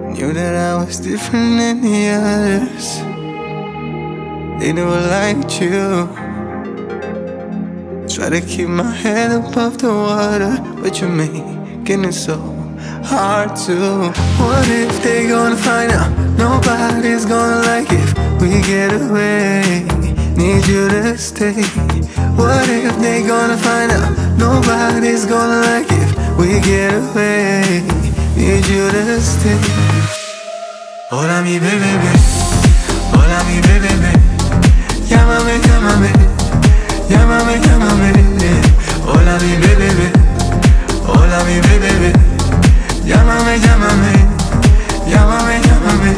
Knew that I was different than the others. They never liked you. Try to keep my head above the water, but you're making it so hard to. What if they gonna find out? Nobody's gonna like it if we get away. Need you to stay. What if they gonna find out? Nobody's gonna like it if we get away. Need you to stay. Hola mi bebé, hola mi bebé. Llámame, llámame, llámame, llámame. Hola mi bebé, hola mi bebé. Llámame, llámame, llámame, llámame.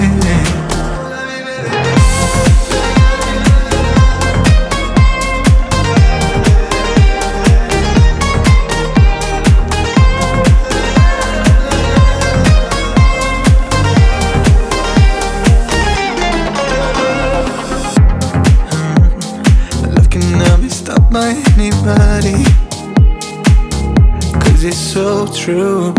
By anybody, 'cause it's so true.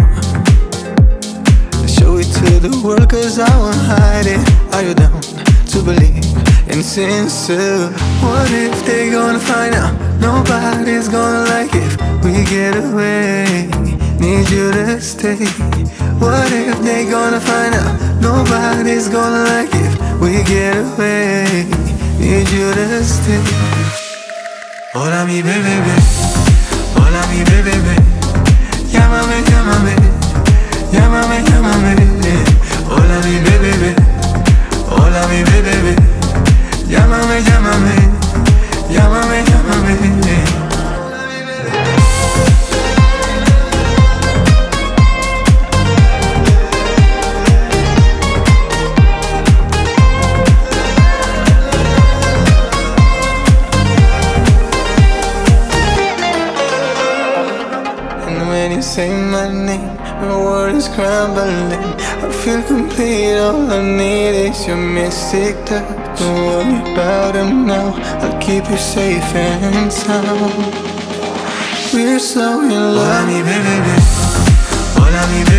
Show it to the world, 'cause I won't hide it. Are you down to believe in sincere? What if they gonna find out? Nobody's gonna like it if we get away. Need you to stay. What if they gonna find out? Nobody's gonna like it if we get away. Need you to stay. Hola mi bebé, hola mi bebé. Llámame, llámame, llámame, llámame. Hola mi bebé, hola mi bebé. Llámame, llámame, llámame, llámame. Say my name, my world is crumbling. I feel complete, all I need is your mystic touch. Don't worry about them now, I'll keep you safe and sound. We're so in love. Hola mi bebé, hola mi bebé.